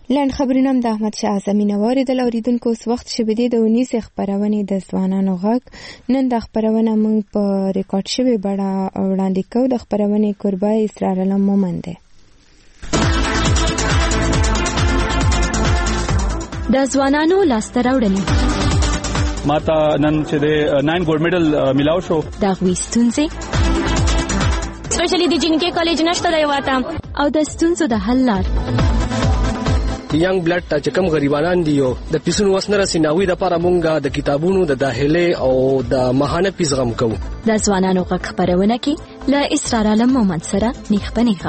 لاند خبرونه د احمد شاه اعظمي نواریدل اوریدونکو اوس وخت شوی دی د 19 خبرونه د ځوانانو غږ. نن د خبرونه موږ په ریکارډ شوی بڼه وړاندې کوو. د خبرونه کوربه اسرار علم مومند دی. د ځوانانو لاسته راوړنې ماته نن چې د 9 ګولډ میډل ملاو شو. د غوښتنځي سپیشلی د جنکې کالج نشته دی واته او د ستونزو د حل لار. ینګ بلډ چې کوم غریبانان دي او د پیسونو وسنه رسیناوي د لپاره مونږه د کتابونو د داخله او د مهانه پیغام کوو. د ځوانانو غږ خبرونه کې له اسرار علم مومند سره نیخ پنیخه.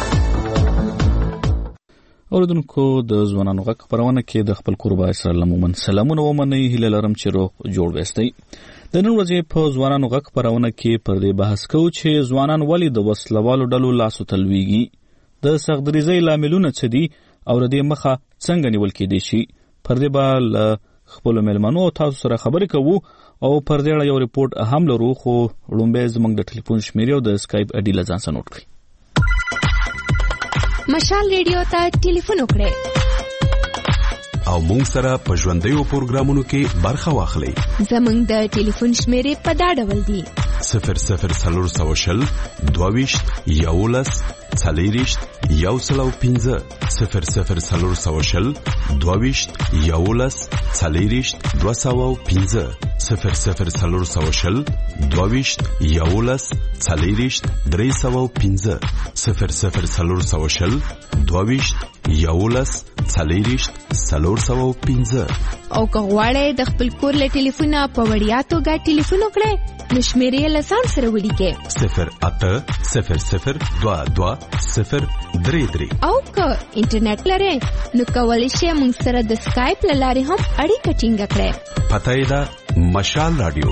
اوریدونکو د ځوانانو غږ خبرونه کې د خپل قربا اسرار علم مومند سلامونه ومني. هیله لرم چې روغ جوړ وستئ. د نن ورځې په ځوانانو غږ خبرونه کې پر دې بحث کوو چې ځوانان ولې د وسلوالو ډلو لاسو تلويږي، د سختدریزۍ لاملونه څه دي او د دې مخه څنګه نیول کېدای شي. پر دې به له خپلو مېلمنو او تاسو سره خبرې کوو او پر دې یو ریپورت هم لرو، خو لومبه زموږ د ټلیفون شمیرې او د اسکایپ اډي له ځان سره نوٹ کړئ. مشال ریډیو ته ټلیفون وکړئ او مونږ سره په ژوندیو پروګرامونو کې برخه واخلئ. زموږ د ټلیفون شمیرې په دا ډول دي: 0040 22 11 40 105 0040 22 11 40 205 0040 22 11 40 305 0040 22 11 40 305. او که غواړئ د خپل کور له ټلیفونه په وړیا توګه ټلیفون وکړئ نو شمیرې له ځان سره ولیکئ 080022 او که انټرنیټ لرئ نو کولی شئ موږ سره د سکایپ له لارې هم اړیکه ټینګه کړئ. پته یې ده مشال رادیو.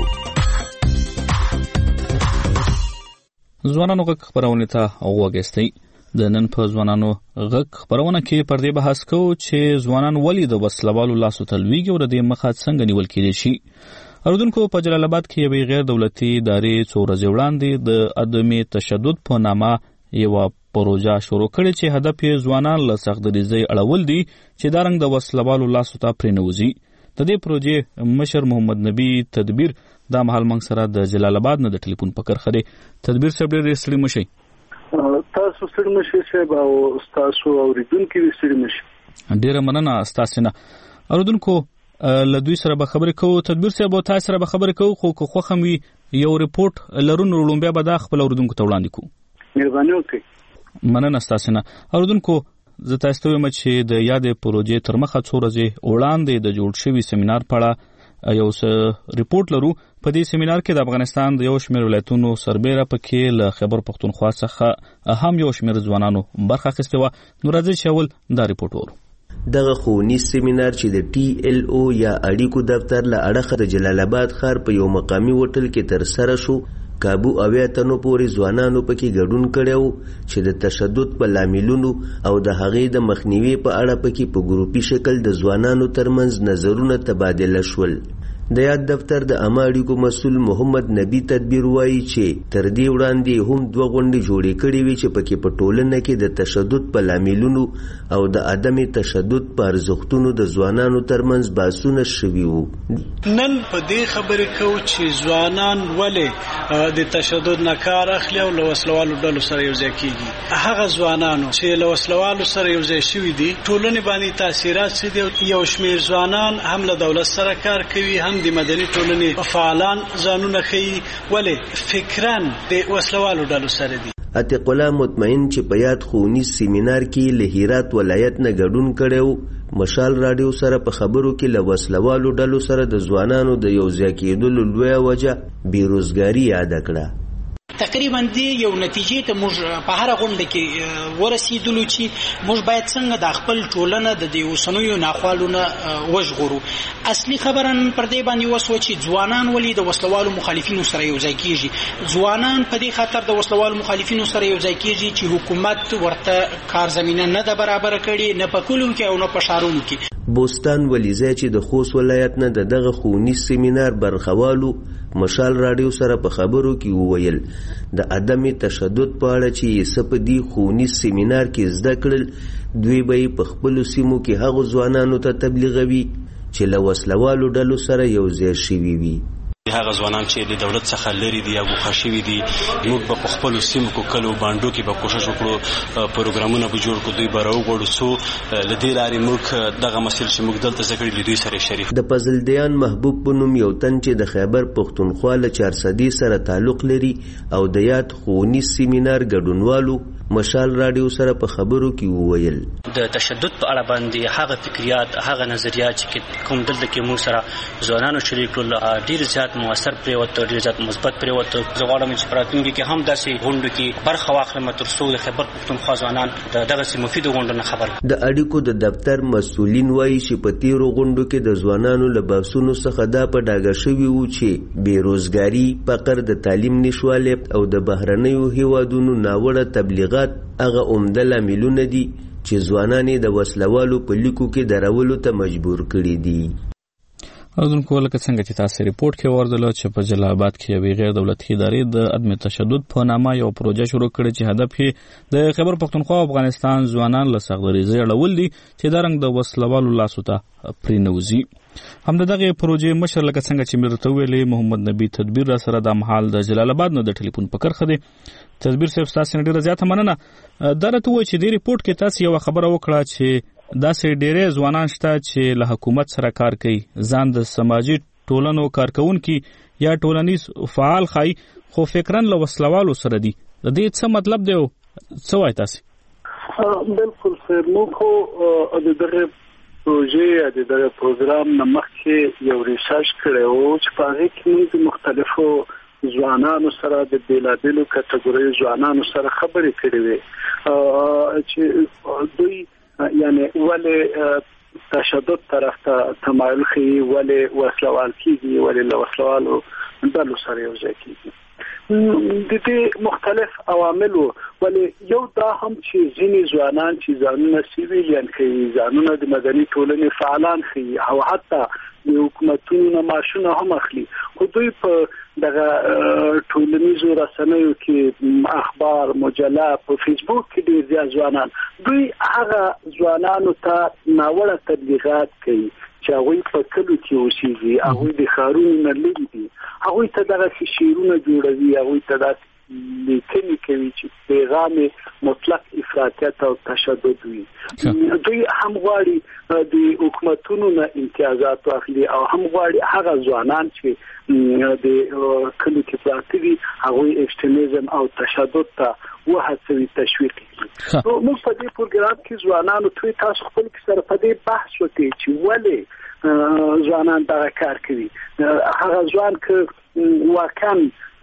ځوانانو غږ خبرونه ته وګورئ. د نن په ځوانانو غږ خبرونه کې پر دې بحث کوو چې ځوانان ولې د وسلوالو لاسو تلويږي او د دې مخه څنګه نیول کېدای شي. اوریدونکو په جلال آباد کې یوې غیر دولتي ادارې څو ورځې وړاندې د عدمي تشدد په نامه یو پروژه شروع کړې چې هدف یې ځوانان له سختدریزۍ اړول دي چې دا رنګ د وسلوالو لاسو ته پرېنوځي. د دې پروژې مشر محمد نبی تدبیر دا مهال موږ سره د جلال آباد نه د ټلیفون په کرخه دی. تدبیر صاحب ډېر ستړي مشئ. تاسو ستړي مشئ صاحب او تاسو اوریدونکو ستړي مشئ. ډېره مننه تاسو نه. اوریدونکو له دوی سره به خبرې کوو. تدبیر صاحب تاسو سره به خبرې کوو خو که خوښ هم وي یو ریپورت لرونو لومبیا به دا خپل اوریدونکو ته وړاندې کوو. مهرباني وکړئ. مننه تاسو نه. اوریدونکو زه تاسو ته وایم چې د یادې پروژې تر مخه څو ورځې وړاندې د جوړ شوي سیمینار په اړه یو ریپورت لرو. په دې سیمینار کې د افغانستان د یو شمېر ولایتونو سربېره پکې له خیبر پښتونخوا څخه هم یو شمېر ځوانانو برخه اخیستې وه. نو راځئ چې اول دا ریپورت وورو. دغه ښوونیز سیمینار چې د TLO یا اړیکو دفتر له اړخه د جلال آباد ښار په یو مقامي هوټل کې ترسره شو، کابو 80 تنو پورې ځوانانو پکې ګډون کړی و چې د تشدد په لاملونو او د هغې د مخنیوي په اړه پکې په ګروپي شکل د ځوانانو ترمنځ نظرونه تبادله شول. د یاد دفتر د عامه اړیکو مسؤل محمد نبی تدبیر وایي چې تر دې وړاندې هم 2 غونډې جوړې کړې وې چې پکې په ټولنه کې د تشدد په لاملونو او د عدم تشدد په ارزښتونو د ځوانانو ترمنځ بحثونه شوي وو. نن په دې خبرې کوو چې ځوانان ولې د تشدد نه کار اخلي او له وسلوالو ډلو سره یوځای کېږي. هغه ځوانانو چې له وسلوالو سره یوځای شوي دي ټولنې باندې تاثیرات څه دي. یو شمېر ځوانان هم له دولت سره کار کوي، هم د مدني ټولنې فعالان ځانونه ښیي، ولې فکران د وسلوالو ډلو سره دي. عتیق الله مطمئن چې په یاد ښوونیز سیمینار کې له هرات ولایت نه ګډون کړی و، مشال راډیو سره په خبرو کې له وسلوالو ډلو سره د ځوانانو د یوځای کېدلو لویه وجه بېروزګاري یاده کړه. تقریبا دی یو نتیجې ته موږ په هر غونډه کې ورسېدلو چې موږ باید څنګه د خپل ټولنه د دې اوسنیو ناخوالونه وژغورو. اصلي خبره پر دې باندې وسوه چې ځوانان ولې د وسلوالو مخالفینو سره یوځای کېږي. ځوانان په دې خاطر د وسلوالو مخالفینو سره یوځای کېږي چې حکومت ورته کار زمینه نه ده برابر کړې، نه په کلیو کې او نه په ښارونو کې. بوستان ولیزه چې د خوست ولایت نه دغه ښوونیز سیمینار برخوالو مشال رادیو سره په خبرو کې وویل د عدم تشدد په اړه چې سپدي خونی سیمینار کې زده کړل دوی به په خپل سیمو کې هغه ځوانانو ته تبلیغوي چې له وسلوالو ډلو سره یو ځای شوي وي. هغه ځوانان چې د دولت څخه لري دي یا ګوښه شوي دي موږ به په خپلو سیمو کې کلو بانډو کې به کوشش وکړو پروګرامونه به جوړ کړو دوی به راوغواړو څو له دې لارې موږ دغه مسایل چې موږ دلته زده کړي له دوی سره شریک. د فضلدیان محبوب په نوم یو تن چې د خیبر پښتونخوا له 400 سره تعلق لري او د یاد ښوونیز سیمینار ګډونوالو مشال رادیو سره په خبرو کې وویل د تشدد په اړه باندې هغه فکریات هغه نظریات چې کوم دلته کې موږ سره ځوانانو شریک کړل ډیر زیات موثر پریوته ډیر زیات مثبت پریوته. زه غواړم چې راتلونکي کې هم داسې غونډو کې برخه واخلم تر څو د خیبر پښتونخوا ځوانان دغه مفید غونډو نه خبر. د اړیکو د دفتر مسؤلین وایي چې په تیرو غونډو کې د ځوانانو له بحثونو څخه دا په ډاګه شوي وو چې بیروزګاري فقر د تعلیم نشوالی او د بهرنیو هیوادونو ناوړه تبلیغات هغه عمده لاملونه دي چې ځوانان د وسلوالو په لیکو کې درولو ته مجبور کړي دي. اوردونکو لکه څنګه چې تاسو ریپورت کې وردلو چې په جلال آباد کې یوې غیر دولتي ادارې د عدم تشدد په نامه یو پروژه شروع کړې چې هدف یې د خیبر پښتونخوا او افغانستان ځوانان له سختدریزۍ اړول دي چې دا رنګ د وسلوالو لاسو ته پرېنوځي. هم دغه پروژې مشر لکه څنګه چې مې درته ویلې محمد نبی تدبیر را سره د مهال د جلال آباد نه د ټلیفون په کرخه دی. تدبیر صاحب تاسو ډیره زیاته مننه. دا راته وایي چې د ریپورت کې تاسو یو خبره وکړه چې داسې ډېرې ځوانان شته چې له حکومت سره کار کوي ځان د سماجي ټولنو کارکونکي یا ټولنیز فعال ښایي خو فکرن له وسلوالو سره دي. د دې څه مطلب دی او څه وایي تاسو؟ بالکل سر موږ خو د دغه پروژې د دغه پروګرام نه مخکې یو ریسرچ کړی و چې په هغې کې موږ مختلفو ځوانانو سره د بیلابیلو کټګوریو ځوانانو سره خبرې کړې وې چې دوی یعنی ولې تشدد طرف ته تمایل ښیي ولې وسلوال کېږي ولې له وسلوالو ډلو سره یو ځای کېږي. د دې مختلف عوامل ولې یو دا هم چې ځینې ځوانان چې ځانونه سیویلین ښیي ځانونه د مدني ټولنې فعالان ښیي او حتی د حکومتونو نه معاشونه هم اخلي خو دوی په دغه ټولنیزو رسنیو کې اخبار مجله په فیسبوک کې ډېر زیات ځوانان دوی هغه ځوانانو ته ناوړه تبلیغات کوي چې هغوی په کلو کې اوسېږي هغوی د ښارونو نه لرې دي هغوی ته دغسې شعرونه جوړوي هغوی ته داسې لیکنې کوي چې پیغام مطلق افراطیت او تشدد وي. دوی هم غواړي د حکومتونو نه امتیازات واخلي او هم غواړي هغه ځوانان چې د کلو کې پراته دي هغوی ایکستریمیزم او تشدد ته وهڅوي تشویق کړي. موږ په دې پروګرام کې ځوانانو ته تاسو خپل سره په دې بحث وکړي چې ولې ځوانان دغه کار کوي. هغه ځوان که واقعا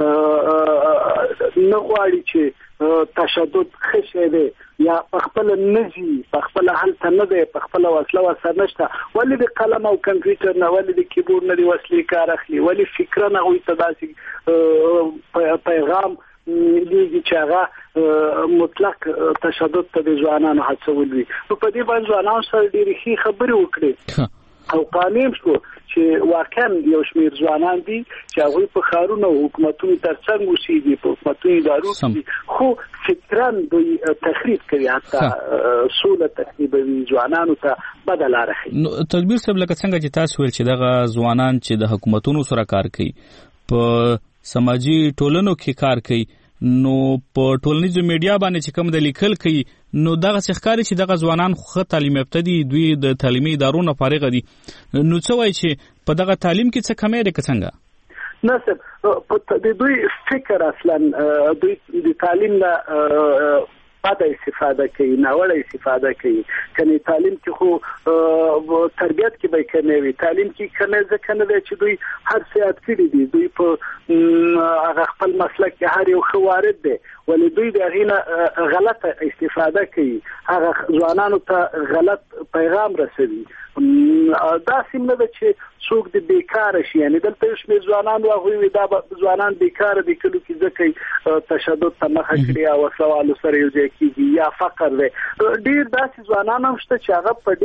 نه غواړي چې تشدد ښه شی دی یا خپل نزي خپل هلته نه دی خپل وسله ورسره نشته ولې د قلم او کمپیوټر نه ولې د کیبورډ نه د وسلې کار اخلي ولې فکر نه هغوی ته داسې پیغام لیږي چې هغه مطلق تشدد ته د ځوانانو هڅول وي. نو په دې باندې ځوانانو سره ډېرې ښې خبرې وکړې او قانون شو چې واقعا یو شمېر ځوانان دي چې هغوی په ښارونو او حکومتونو ترڅنګ اوسېږي په حکومتونو ادارو کې خو فکران دوی تخریب کوي حتی سوله تخریبوي ځوانانو ته بده لاره ښیي. نو تدبیر صاحب لکه څنګه چې تاسو ویل چې دغه ځوانان چې د حکومتونو سره کار کوي په سماجي ټولنو کې کار کوي نو په ټولنیزو میډیا باندې چې کوم د لیکل کوي نو دغه ښکاري چې دغه ځوانان خو تعلیم یافته دي دوی د تعلیمي ادارو نه فارغ دي نو څه وایي چې په دغه تعلیم کې څه کمی دی که څنګه؟ نه صاحب د دوی فکر اصلا دوی د تعلیم نه بده استفاده کوي ناوړه استفاده کوي کني تعلیم کې خو تربیت کې به کمی وي تعلیم کې کمی ځکه نه دی چې دوی هر څه یاد کړي دي دوی په هغه خپل مسلک کې هر یو ښه وارد دی ولې دوی د هغه غلطه استفاده کوي هغه ځوانانو ته غلط پیغام رسوي دا سیمه ده چې څوک د بیکار شي یعنی دلته یو شمېر ځوانان واغوي دا ځوانان بیکار دي کلو کې ځکه تشدد ته مخه کړی او سوال سره یو ځای کیږي یا فقر دی ډیر داسې ځوانان هم شته چې هغه په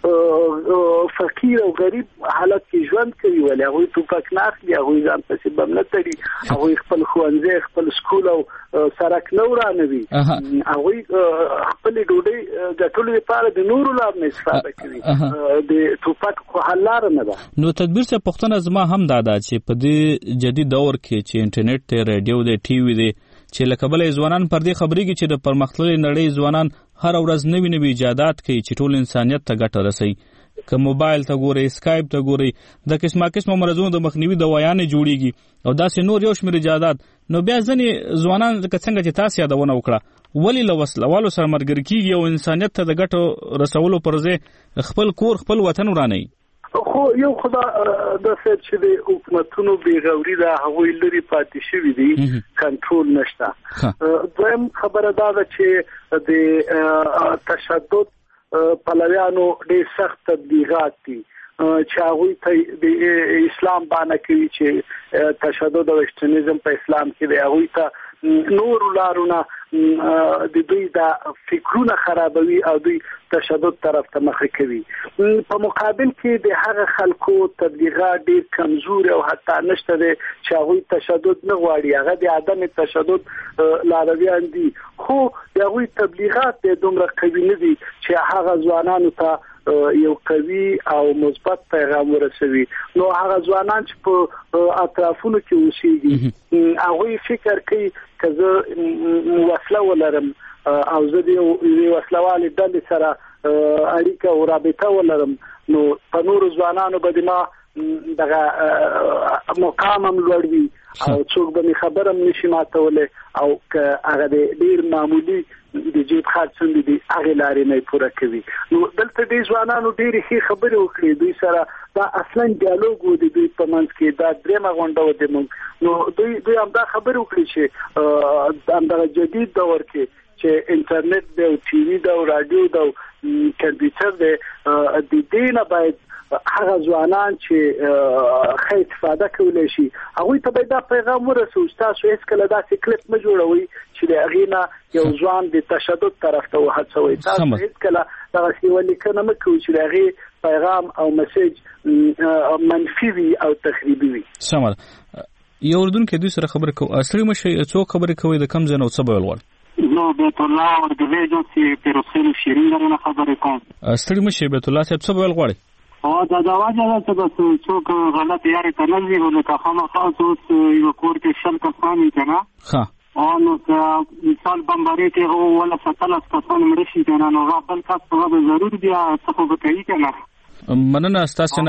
ډیر فقیر او غریب حالت کې ژوند کوي ولې هغه توپک نه اخلي هغه ځان په سبب نه تړي هغه خپل خوانځي خپل سکول او سرک نه ورانوي هغه خپل ډوډۍ ګټلو لپاره د نورو لار نه استفاده کوي د توپک خو حل لار نه ده نو تدبیر څخه پښتنه زما هم دادا چې په دې جدید دور کې چې انټرنیټ ته رادیو دی ټي وي دی چې لکه بلې ځوانان پر دې خبرېږي چې د پرمختللې نړۍ ځوانان هر ورځ نوي ایجادات کوي چې ټول انسانیت ته ګټه رسوي که موبایل ته ګوري اسکایپ ته ګوري د قسمه مرزونو د مخنیوي دوايانې جوړیږي او داسې نور یو شمېر ایجادات نو بیا ځنې ځوانان څنګه چې تاسو یادونه وکړه ولی له وسلوالو سره مرګري کیږي او انسانیت ته د ګټو رسولو پر ځای خپل کور خپل وطن ورانوي خو یو خدا د څه چې د حکومتونو بیغوري دا هغوی لري پاتې شوی دي کنټرول نشته دویم خبره دا ده چې د تشدد پلویانو ډېر سخت تبلیغات دي چې هغوی ته د اسلام باندې کوي چې تشدد او ایکستریمizm په اسلام کې دی هغوی ته نور لارونه د دوی د فکرونه خرابوي او دوی تشدد طرف ته مخه کوي په مقابل کې د هغه خلکو تبلیغات ډېر کمزوري او حتی نشته دي چې هغوی تشدد نه غواړي هغه د عدم تشدد لارویان دي خو هغوی تبلیغات د دومره قوي نه دي چې هغه ځوانانو ته یو قوي او مثبت پیغام ورسوي نو هغه ځوانان چې په اطرافونو کې اوسېږي هغوی فکر کوي که زه وسله ولرم او زه د وسلوالې ډلې سره اړیکه او رابطه ولرم نو په نورو ځوانانو به ما دغه مقام هم لوړ وي او څوک به مې خبر هم نشي ماتولی او که هغه د ډېر معمولي د جیب خرڅ څنډې دي هغې لارې نه پوره کوي نو دلته دې ځوانانو ډېرې ښې خبرې وکړې دوی سره دا اصلا ډیالوګ و د دوی په منځ کې دا درېیمه غونډه وه د موږ نو دوی همدا خبرې وکړې چې همدغه جدید دور کې چې انټرنیټ دی او ټي وي ده او راډیو ده او کمپیوټر دی د دې نه باید هغه ځوانان چې ښه استفاده کولی شي هغوی ته باید دا پیغام ورسوي تاسو هېڅکله داسې کلیپ مه جوړوئ چې د هغې نه یو ځوان د تشدد طرف ته وهڅوئ تاسو هېڅکله دغسې یوه لیکنه مه کوئ چې د هغې پیغام او مسیج منفي وي او تخریبي وي سمه ده یو اردونکی دوی سره خبرې کوو ستړي مه شئ څوک خبرې کوئ د کوم ځای نه او څه به ولغواړئ زه بیت الله اردوی جنسي پیروسین شیرین درنه خبرې کوم ستړي مه شئ بیت الله صاحب څه به ولغواړئ دا وجه ده چې بس څوک غلط یارې ته نه ځي نو که خامخا اوس یوه کور کې 100 کسان وي که نه نو که مثال بمبارۍ کې هغه 17 کسان مړه شي که نه نو هغه بل کس هغه به ضرور بیا څه خو به کوي که نه مننه ستاسو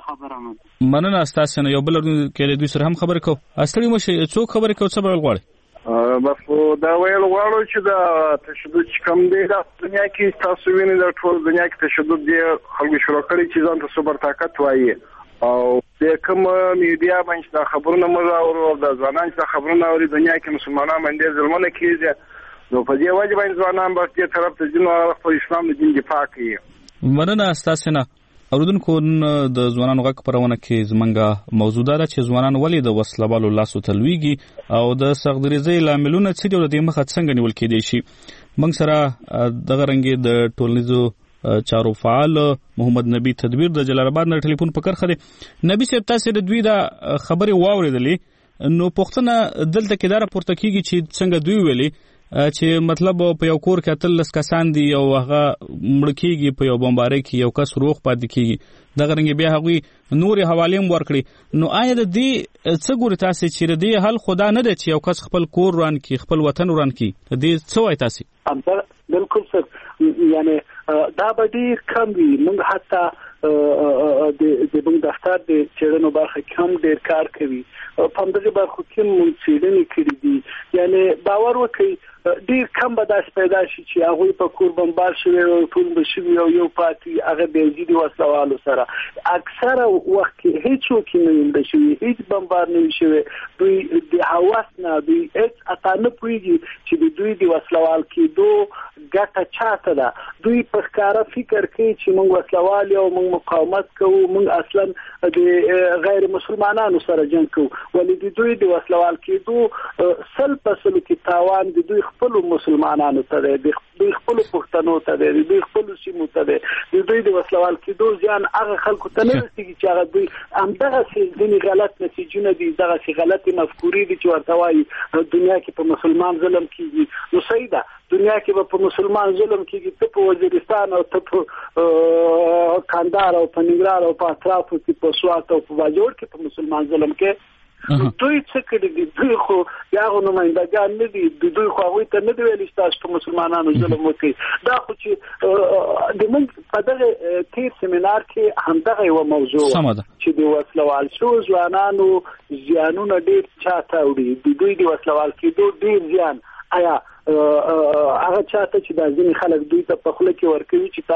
نه یو بل کې دوی سره هم خبرې کوو ستړي مه شئ څوک خبرې کوو څه به ولغواړئ بس دا ویل غواړو چې دا تشدد چې کم دی دا دنیا کې تاسو وینئ د ټول دنیا کې تشدد دی خلکو شروع کړي چې ځان ته سوپر طاقت وایي او د کوم میډیا باندې دا خبرونه موږ اورو او د ځوانان چې خبرونه اوري دنیا کې مسلمانان باندې ظلمونه کیږي نو په دې وجه باندې ځوانان به دې طرف ته ځي نو خپل اسلام د دین دفاع کوي مننه ستاسو نه اوردونکو د ځوانانو غږ خپرونه کې زمونږ موضوع ده چې ځوانان ولې د وسلوالو لاسو ته لویږي او د سختدریزۍ لاملونه څه دي او د دې مخه څنګه نیول کېدای شي موږ سره دغه رنګې د ټولنیزو چارو فعال محمد نبی تدبیر د جلال آباد نه ټلیفون په کرخه دی نبی صاحب تاسو د دوی دا خبرې واورېدلې نو پوښتنه دلته کې دا راپورته کېږي چې څنګه دوی ویلي چې مطلب په یو کور کې 13 کسان دي او هغه مړ کېږي په یو بمبارۍ کې یو کس روغ پاتې کېږي دغه رنګ بیا هغوی نورې حوالې هم ورکړي نو آیا د دې څه ګوري تاسو چې د دې حل خدا نه دی چې یو کس خپل کور وران کړي خپل وطن وران کړي د دې څه وایي تاسو بالکل سر یعنی دا به ډېر کم وي موږ حتی د موږ دفتر د څېړنو برخه کې هم ډېر کار کوي په همدغې برخو کې موږ څېړنې کړي دي یعنی باور وکړئ ډیر کم به داسې پیدا شي چې هغه په کور بمبار شوی او ټول بشوي او یو پاتې هغه به زیدي وسلوالو سره اکثره وخت کې هیڅ نه ویل شي هیڅ بمبار نه شي دوی د حواس نه دوی هیڅ اته نه پوهیږي چې دوی د وسلوال کېدو ګټه چاته ده دوی په ښکاره فکر کوي چې موږ وسلوال او موږ مقاومت کوو موږ اصلا د غیر مسلمانانو سره جنگ کوو ولې دوی د وسلوال کېدو سل پسلو کې تاوان د دوی خپل مسلمانانو ته دی دوی خپل پښتنو ته دی دوی خپل سیمو ته دی دوی د وسلوال کېدو ځان هغه خلکو ته نه رسېږي چې هغه دوی همدغه ځینې غلط نتیجونه دي دغه غلطي مفکورې دي چې ورته وایي دنیا کې په مسلمان ظلم کېږي نو صحیح ده دنیا کې په مسلمان ظلم کېږي ته په وزیرستان او ته په کندهار او په ننګرهار او په اطرافو کې په سوات او په باجوړ کې په مسلمان ظلم کې دوی څه کړي دي دوی خو یاغو نمایندګان نه دي دوی خو هغوی ته نه دی ویلي چې تاسو په مسلمانانو ظلم وکړئ دا خو چې د موږ په دغه تیر سیمینار کې همدغه یوه موضوع چې د وسلوال شوو ځوانانو زیانونه ډېر چاته وړي دوی د وسلوال کېدو ډېر زیان آیا هغه چاته چې د ځینې خلک دوی ته په خوله کې ورکوي چې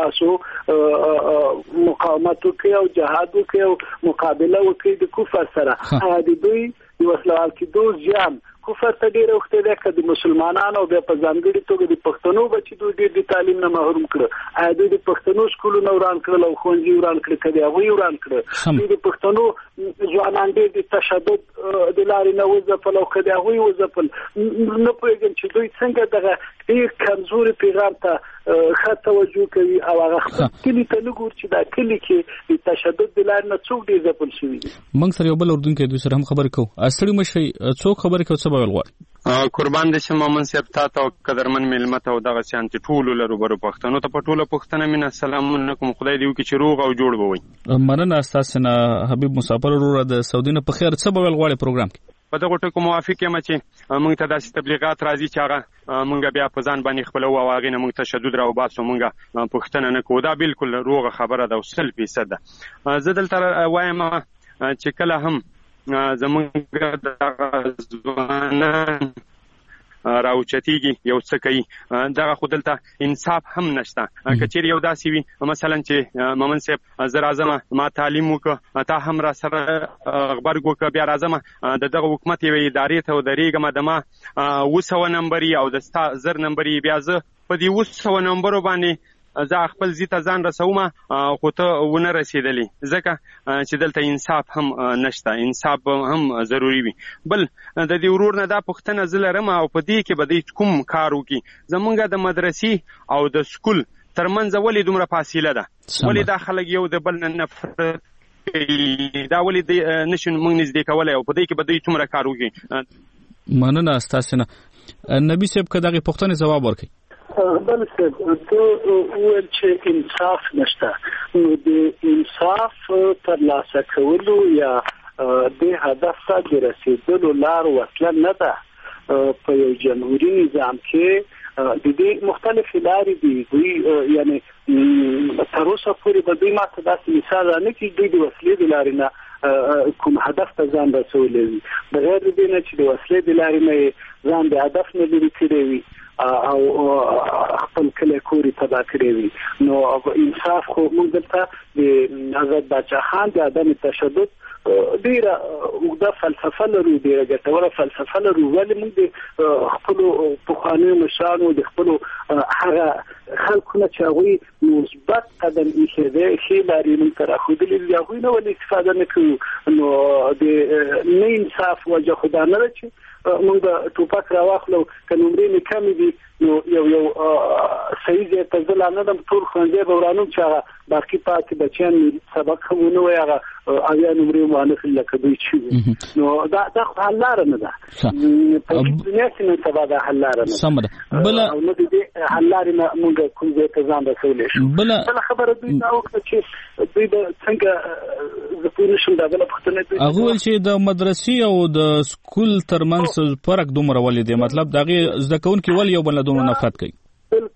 تاسو مقاومت وکړئ او جهاد وکړئ او مقابله وکړئ د کفر سره آیا د دوی د وسلوال کېدو زیان کفر ته ډېر وخت دی که د مسلمانانو بیا په ځانګړي توګه د پښتنو بچي دوی ډېر د تعلیم نه محروم کړه آیا دوی د پښتنو سکولونه وران کړل او ښوونځي وران کړل که د هغوی وران کړه دوی د پښتنو ځوانان ډېر د تشدد د لارې نه وځپل او که د هغوی وځپل نه پوهېږم چې دوی څنګه دغه ډېر کمزوري پیغام ته ښه توجه کوي او هغه خپل کلي ته نه ګوري چې دا کلي کې د تشدد د لارې نه څوک ډېر ځپل شوي دي موږ سره یو بل اردونکی دوی سره هم خبرې کوو ستړي مه شئ څوک خبرې کوي څه به ویل غواړي قربان دې شم مومن صاحب تا ته قدرمن مېلمه ته او دغه شیان چې ټولو لرو برو پښتنو ته په ټوله پښتنه مینه سلامونه کوم خدای دې وکړي چې روغ او جوړ به وي مننه ستاسو نه حبیب مسافر وروره د سعودي نه په خیر څه به ویل غواړي پروګرام کې په دغه ټکو موافق یم چې موږ ته داسې تبلیغات راځي چې هغه موږ بیا په ځان باندې خپلوو او هغې نه موږ تشدد راوباسو موږ پوښتنه نه کوو دا بالکل روغه خبره ده او 100% ده زه دلته وایم چې کله هم زمونږ دغه ځوانان راوچتیږي یو څه کوي دغه خو دلته انصاف هم نشته که چیرې یو داسې وي مثلا چې مومن صاحب زه راځم ما تعلیم وکړه تا هم را سره غبرګ وکړه بیا راځم د دغه حکومت یوې ادارې ته ودرېږم د ما 200 نمبري او د ستا 1000 نمبري بیا زه په دې 200 نمبرو باندې زه خپل ځي ته ځان رسوم خو ته ونه رسېدلې ځکه چې دلته انصاف هم نشته انصاف هم ضروري وي بل د دې ورور نه دا پوښتنه زه لرم او په دې کې به دوی کوم کار وکړي زمونږ د مدرسې او د سکول ترمنځ ولې دومره فاصله ده ولې دا خلک یو د بل نه نفرت دا ولې نشو موږ نږدې کولی او په دې کې به دوی څومره کار وکړي مننه ستاسو نه نبي صاحب که دغې پوښتنې ځواب ورکړي بل څه ته وویل چې انصاف نشته نو د انصاف ترلاسه کولو یا د هدف ته د رسیدلو لار وسله نه ده په یو جمهوري نظام کې د دې مختلفې لارې دي دوی یعنی تر اوسه پورې به دوی ماته داسې مثال رانه کړي دوی د وسلې د لارې نه کوم هدف ته ځان رسولی وي بغیر د دې نه چې د وسلې د لارې نه ځان د هدف نه لرې کړی وي او خپل کلی کوري تباه کړی وي نو انصاف خو موږ دلته د آزاد باچا خان د عدم تشدد ډیره اوږده فلسفه لرو ډیره ګټوره فلسفه لرو ولې موږ د خپلو پخوانیو مشرانو د خپلو هغه خلکو نه چې هغوی مثبت قدم ایښی دی ښې لارې موږ ته راښودلې دي هغوی نه ولې استفاده نه کوو نو د نه انصاف وجه خو دا نه ده چې موږ د ټوپک راواخلو که نمرې مې کمې دي نو یو صحیح ځای ته زه لا نه دم ټول ښوونځی به ورانوم چې هغه باقي پاتې بچیان سبق هم ونه وایي هغه 80 نمرې وانخلي لکه دوی چې وي نو دا خو حل لاره نه ده په دنیا کې نن سبا دا حل لاره نه ده او نه د دې حل لارې نه موږ کوم ځای ته ځان رسولی شو بله خبره دوی دا وکړه چې دوی به څنګه زه پوه نه شم دا بله پوښتنه هغه ویل چې د مدرسې او د سکول ترمنځ فرق دومره ولې دی مطلب د هغې زده کوونکي ولې یو بل نه دومره نفرت کوي بالکل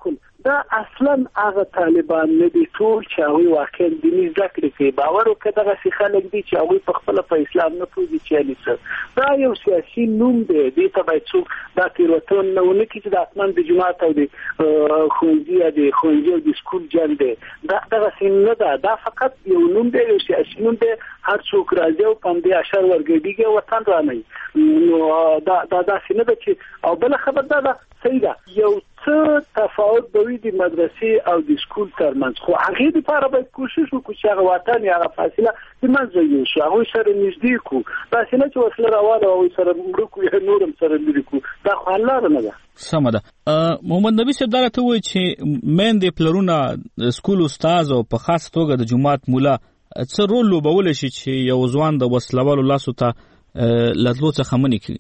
دا اصلا هغه طالبان نه دي ټول چې هغوی واقعا دیني زده کړې کوي. باور وکړه دغسې خلک دي چې هغوی په خپله په اسلام نه پوهېږي چې یعنې څه. دا یو سیاسي نوم دی، دې ته باید څوک دا تېروتنه ونه کړي چې د اسمان د جومات او د ښوونځي او د سکول جنګ دی. دغسې نه ده، دا فقط یو نوم دی، یو سیاسي نوم دی. هر څوک راځي او په همدې اشر ورګډېږي او وطن رانوي. نو دا داسې نه ده چې او بله خبر دا ده صحیح ده یو څه تفاوت به وي د مدرسې او د سکول ترمنځ، خو هغې دپاره باید کوشش وکړو چې هغه واټن یا هغه فاصله د منځه یوسو، هغوی سره نږدې کړو. داسې نه چې وسله راواله هغوی سره مړه کړو یا نور هم سره لرې کړو. دا خو حل لاره نه ده. سمه ده. محمد نبي صاحب دا راته ووایي چې میندې پلرونه سکول استاد او په خاص توګه د جومات مولا څه رول لوبولی شي چې یو ځوان د وسلوالو لاسو ته له تلو څخه منې کړي؟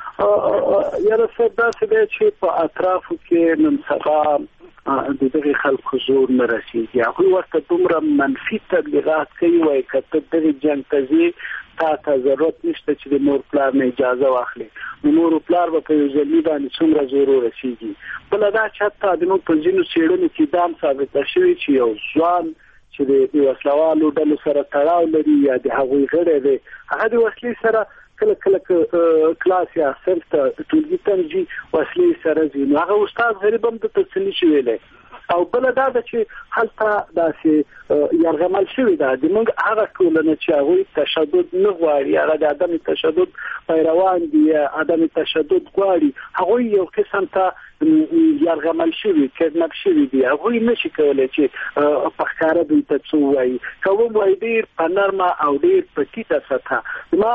یاره صاحب داسې دی چې په اطرافو کې نن سبا د دغې خلکو زور نه رسېږي. هغوی ورته دومره منفي تبلیغات کوي، وایي که ته دغې جنګ ته ځې تا ته ضرورت نشته چې د مور پلار نه اجازه واخلې. نو مور پلار به په یو ځلي باندې څومره زور ورسېږي. بله دا چې حتی زموږ په ځینو څېړنو کې دا هم ثابته شوې چې یو ځوان چې د وسلوالو ډلو سره تړاو لري یا د هغوی غړی دی، هغه د وسلې سره کله کلاس یا صنف ته ټولګي ته ځي، وسلې سره ځي. نو هغه استاد غریب هم دته څه نشي ویلی. او بله دا ده چې هلته داسې یرغمل شوې ده زموږ هغه ټولنه چې هغوی تشدد نه غواړي، هغه د عدم تشدد پیروان دي یا عدم تشدد غواړي، هغوی یو قسم ته یرغمل شوي کډنپ شوي دي. هغوی نشي کولی چې په ښکاره دوی ته څه ووایي. که ووایي ډېر په نرمه او ډېر په ټیټه سطحه. ما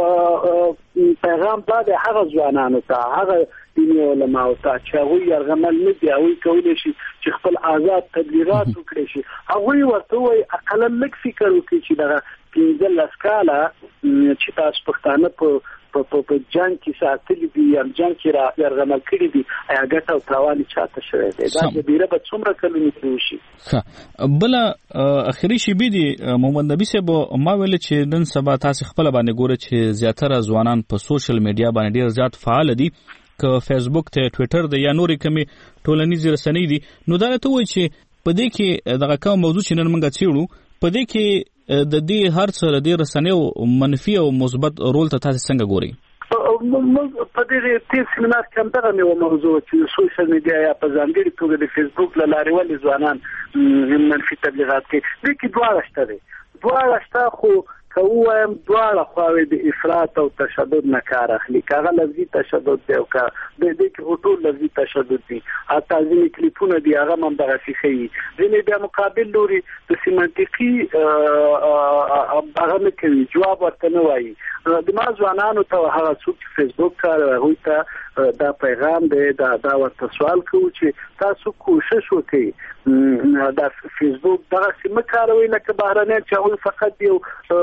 پیغام دا دی هغه ځوانانو ته، هغه دیني علماو ته چې هغوی یرغمل نه دي، هغوی کولی شي چې خپل آزاد تبلیغات وکړي شي. هغوی ورته وایي اقلا لږ فکر وکړي چې دغه 15 کاله چې تاسو پښتانه په جنګ کې ساتلي دي یا جنګ کې یرغمل کړي دي، ایا ګټه او تاوان چاته شوی دی؟ دا جبیره به څومره کلونې کې وشي. بله اخري شیبې دي محمد نبي صاحب، ما ویل چې نن سبا تاسو خپل باندې ګوره چې زیاتره ځوانان په سوشل میډیا باندې ډیر زیات فعال دي، که فیسبوک ته ټویټر د یا نورې کمې ټولنیزې رسنۍ دي. نو دا راته وایي چې په دې کې دغه کوم موضوع چې نن موږ څېړو په دې کې د دې هر څه د دې رسنیو منفي او مثبت رول ته تاسو څنګه ګورئ؟ په دې تیر سیمینار کې هم دغه یو موضوع چې سوشل میډیا یا په ځانګړي توګه د فیسبوک له لارې ولې ځوانان منفي تبلیغات کوي. دې کې دواړه شته دي، دواړه شته، خو که ووایم دواړه خواوې د افراط او تشدد نه کار اخلي. که هغه لفظي تشدد دی او که دې کې ټول لفظي تشدد دي، حتی ځینې کلیپونه دي هغه هم همدغسې ښیي. ځینې بیا مقابل لوري داسې منطقي هغه نه کوي، جواب ورته نه وایي. د ما ځوانانو ته هغه څوک چې فیسبوک کاروي هغوی ته دا پیغام دی، دا ورته سوال کوو چې تاسو کوشش وکړئ دا فیسبوک دغسې مه کاروئ لکه بهرنیان چې هغوی فقط یو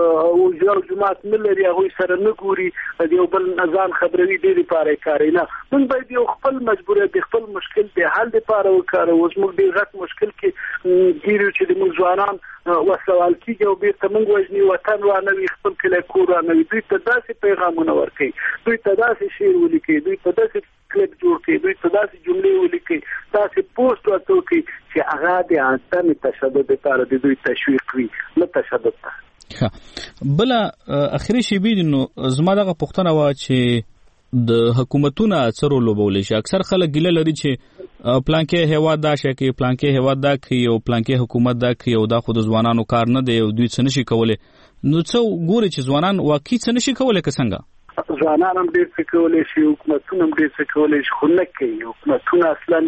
جومات نه لري، هغوی سره نه ګوري، د یو بل نه ځان خبروي، دې دپاره یې کاروي. نه، موږ باید یو خپل مجبوریت د خپل مشکل د حل دپاره وکاروو. زموږ ډېر غټ مشکل کې ګیرو چې زموږ ځوانان وسلوال کېږي او بېرته موږ وژني، وطن رانوي، خپل کلی کور رانوي. دوی ته داسې پیغامونه ورکوي، دوی ته داسې شعر ولیکي، دوی ته داسې کلیپ جوړ کړي، دوی ته داسې جملې ولیکي، داسې پوسټ ورته وکړي چې هغه د عدم تشدد دپاره د دوی تشویق وي، نه تشدد ته. بله اخري شیبې دي، نو زما دغه پوښتنه وه چې د حکومتونه څه رول لوبولی شي؟ اکثر خلک ګیله لري چې پلانکې هیواد دا شی کوي، پلانکې هیواد دا کوي او پلانکې حکومت دا کوي او دا خو د ځوانانو کار نه دی او دوی څه نشي کولی. نو څه ګوري چې ځوانان واقعي څه نشي کولی که څنګه؟ ځوانان هم ډېر څه کولی شي، حکومتونه هم ډېر څه کولی شي، خو نه کوي. حکومتونه اصلا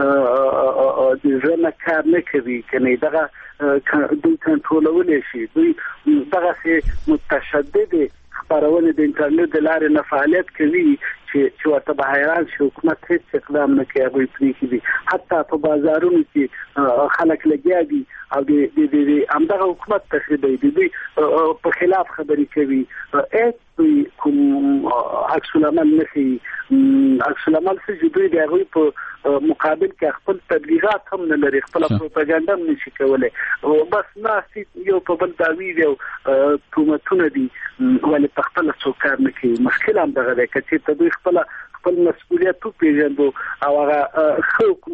د زړه نه کار نه کوي، که نه دغه دوی کنټرولولی شي. دوی دغسې متشددې خپرونې د انټرنیټ د لارې نه فعالیت کوي چې ورته به حیران شي حکومت هېڅ اقدام نه کوي، هغوی پرېښي دي. حتی په بازارونو کې خلک لګیا دي او د همدغه حکومت تخریبوي، د دوی په خلاف خبرې کوي. دوی کوم عکس العمل نه ښیي. عکس العمل څه چې دوی د هغوی په مقابل کې خپل تبلیغات هم نه لري، خپله پروپاګانډه هم نشي کولی. بس ناستې یو په بل دعوې دي او تهمتونه دي، ولې په خپله څوک کار نه کوي. مشکل هم دغه دی، که چېرته دوی خپل مسؤلیت وپېژندو او هغه ښه حکومت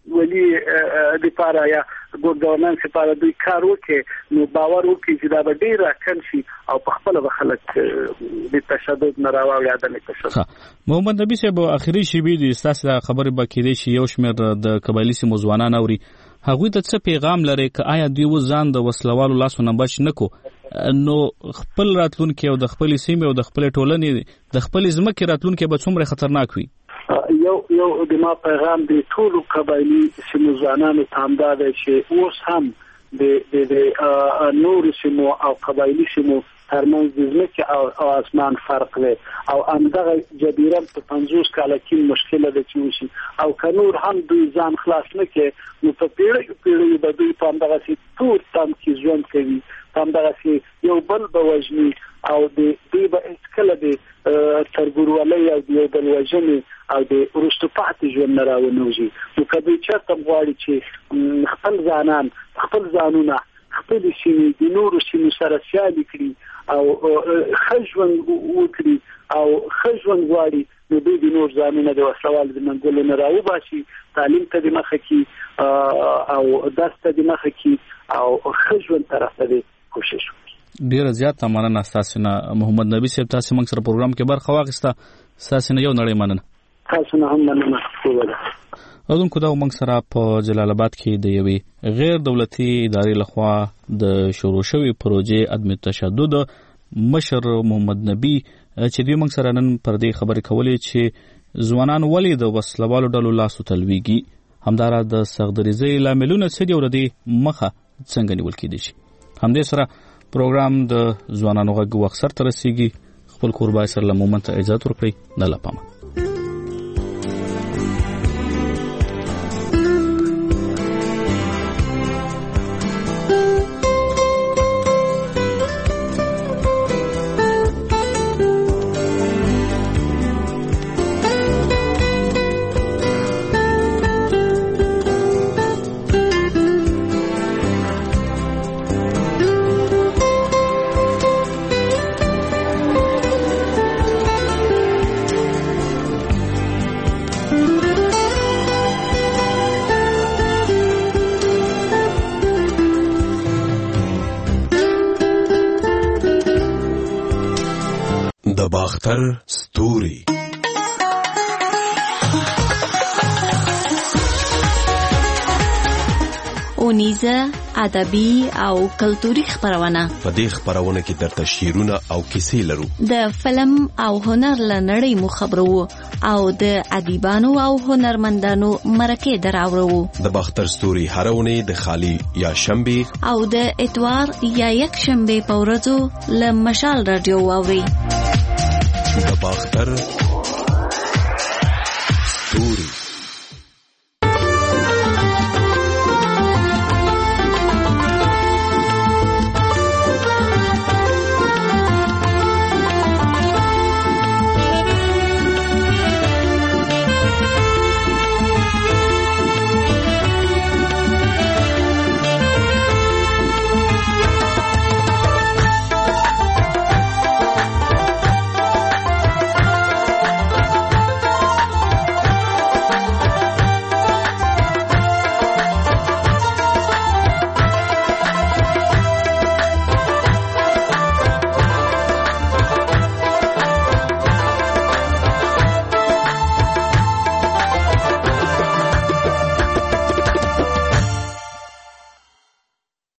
ولي د پاره یا ګډ ګورننس لپاره دوی کار وکړي نو باور وکړي چې دا به ډیر راکم شي او په خپل خلک د تشدد نه راوړي عدالت تشدد. محمد نبی صاحب اخیری شی به د تاسو خبرې باکې دي چې یو شمېر د قبایلی سیمو ځوانان اوري هغوی ته څه پیغام لري که آیا دوی وزان د وسلوالو لاسونه بچ نکو نو خپل راتلونکي او د خپل سیمې او د خپل ټولنې د خپل ځمکې راتلونکي به څومره خطرناک وي؟ یو د ما پیغام د ټولو قبایلی سیمو ځوانانو ته همدا دی چې اوس هم د نورو سیمو او قبایلی سیمو ترمنځ د ځمکې او اسمان فرق دی او همدغه جبیره په 50 کاله کې مشکله ده چې وشي او که نور هم دوی ځان خلاص نه کړي نو په پیړیو به دوی په همدغسې تور تم کې ژوند کوي په همدغسې یو بل به وژني او دوی به هېڅکله د تربورولۍ او د یو بل وژنې او د وروسته پاتې ژوند نه راونوځي. نو که دوی چېرته غواړي چې خپل ځانان خپل ځانونه خپل سیمې د نورو سیمو سره سیالي کړي او ښه ژوند وکړي او ښه ژوند غواړي نو دوی د نور ځانونه د وسلوالو د منګولو نه راوباسي تعلیم ته د مخه کړي او درس ته د مخه کړي او ښه ژوند طرف ته کوشش وکړي. ډیره زیاته مننه تاسو نه محمد نبی صاحب تاسو موږ سره پروګرام کې برخه واخیسته تاسو نه یو نړۍ مننه. تاسو نه هم مننه. اودونکو دا موږ سره په جلال آباد کې د یوې غیر دولتي ادارې لخوا د شروع شوی پروژې عدم تشدد مشر محمد نبی چې دوی موږ سره نن پر دې خبرې کولې چې ځوانان ولې د وسلوالو ډلو لاسو تلويږي همدارا د سختدریزۍ لاملونه څه دي او د دې مخه څنګه نیول کېدای شي. همدې سره پروګرام د ځوانانو غږ وخت سره رسیږي. خپل قربای سره له مومنت اجازه ورکړئ. نه لپامه باختر ستوري اونیزه ادبي او کلتوري خبرونه. په دې خبرونه کې درته شعرونه او کیسې لرو. د فلم او هنر لنړۍ مو خبرو او د ادیبانو او هنرمندانو مرکه دراوړو. د باختر ستوري هرونه د خالی یا شنبه او د اتوار یا یک شنبه په ورځو له مشال رادیو واوري. د باختر